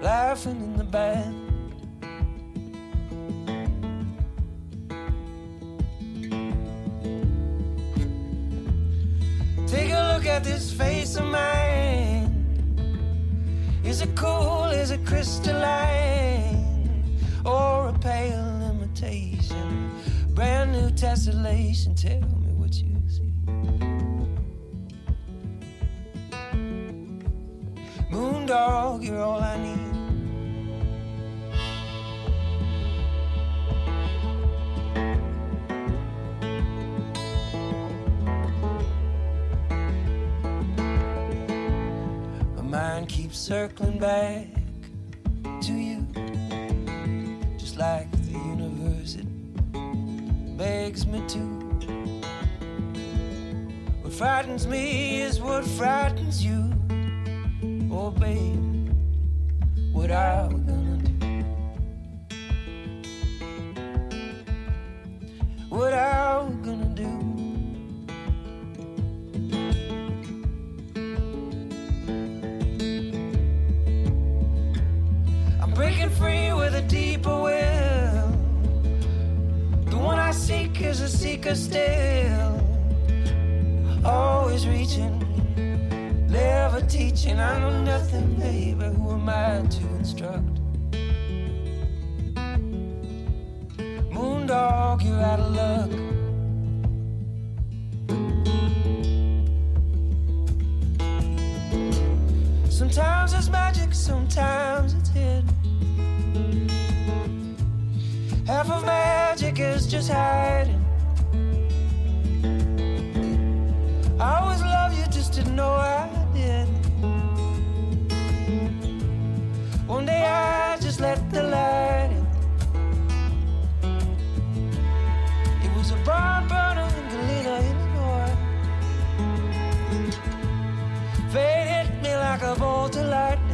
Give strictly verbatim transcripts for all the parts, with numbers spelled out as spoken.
laughing in the band. Take a look at this face of mine. Is it cool, is it crystalline, or a pale imitation? Brand new tessellation, tell me what you see. Moondog, you're all I need. Mind keeps circling back to you, just like the universe, it begs me to. What frightens me is what frightens you. Oh babe, what are we gonna do? What are we gonna do? Breaking free with a deeper will. The one I seek is a seeker still. Always reaching, never teaching. I know nothing, baby. Who am I to instruct? Moondog, you're out of luck. Sometimes it's magic, sometimes it's hidden. Half of magic is just hiding. I always loved you, just didn't know I did. One day I just let the light in. It was a barn burner in Galena, Illinois. Fate hit me like a bolt of lightning.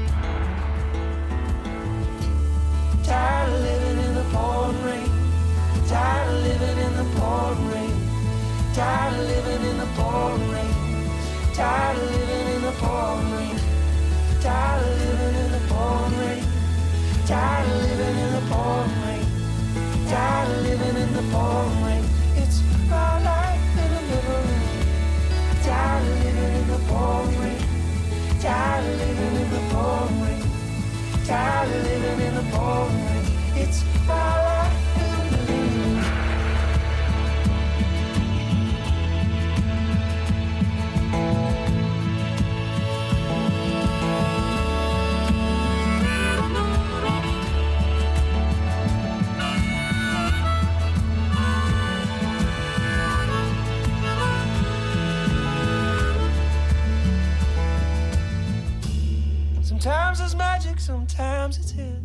Tired of living in the pouring rain. Tired of living in the pouring rain. Tired of living in the pouring rain. Tired of living in the pouring rain. Tired of living in the pouring rain. Tired of living in the pouring rain. Tired of living in the pouring rain. It's my life in the middle rain. Tired of living in the pouring rain. Tired of living in the pouring rain. Tired of living in the pouring rain. It's my life in the rain. Sometimes it's magic, sometimes it's hidden.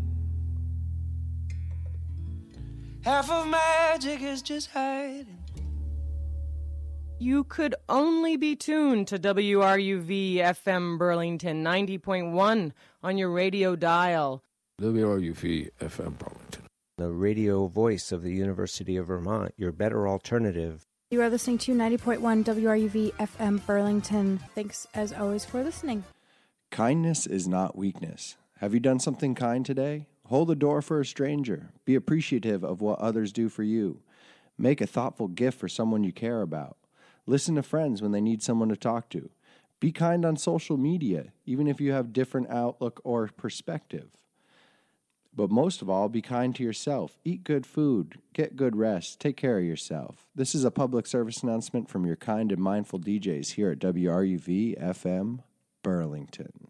Half of magic is just hiding. You could only be tuned to W R U V F M Burlington ninety point one on your radio dial. W R U V F M Burlington. The radio voice of the University of Vermont, your better alternative. You are listening to ninety point one W R U V F M Burlington. Thanks as always for listening. Kindness is not weakness. Have you done something kind today? Hold the door for a stranger. Be appreciative of what others do for you. Make a thoughtful gift for someone you care about. Listen to friends when they need someone to talk to. Be kind on social media, even if you have different outlook or perspective. But most of all, be kind to yourself. Eat good food. Get good rest. Take care of yourself. This is a public service announcement from your kind and mindful D Js here at W R U V F M Burlington.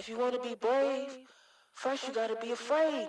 If you wanna be brave, first you gotta be afraid.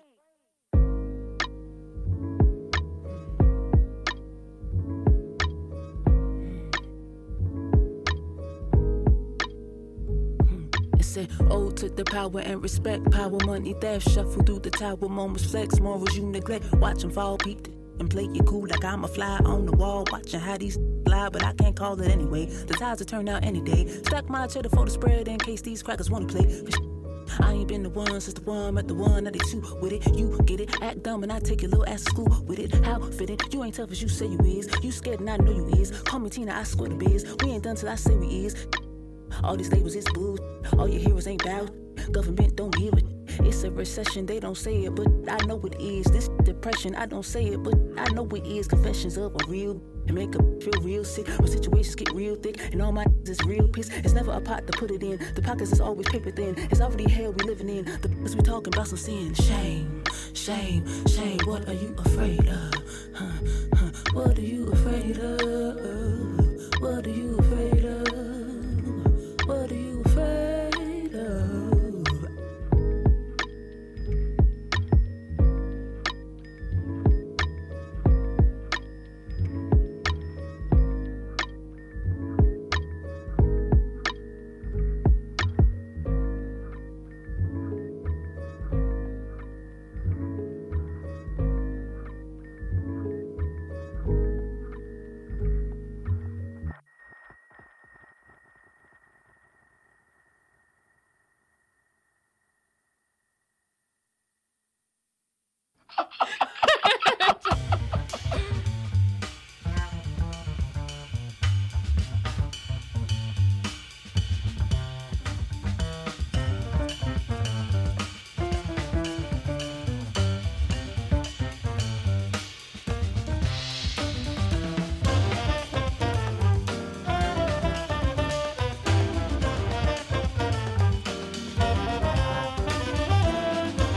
Said, oh, took the power and respect, power, money, theft, shuffle through the tower, moments flex, morals you neglect, watch them fall, peep it, and play it cool like I'm a fly on the wall, watching how these fly, but I can't call it anyway, the tides will turn out any day, stack my cheddar for the spread in case these crackers wanna play, I ain't been the one since the one met the one that they two with it, you get it, act dumb and I take your little ass to school with it, how fit it, you ain't tough as you say you is, you scared and I know you is, call me Tina, I swear the biz, we ain't done till I say we is. All these labels is boo. All your heroes ain't bout. Government don't give it. It's a recession, they don't say it, but I know it is. This depression, I don't say it, but I know it is. Confessions of a real and make up feel real sick. When situations get real thick and all my is real piss. It's never a pot to put it in. The pockets is always paper thin. It's already hell we living in. The biz we talking about some sin. Shame, shame, shame. What are you afraid of? Huh, huh. What are you afraid of? What are you afraid of? What are you afraid of?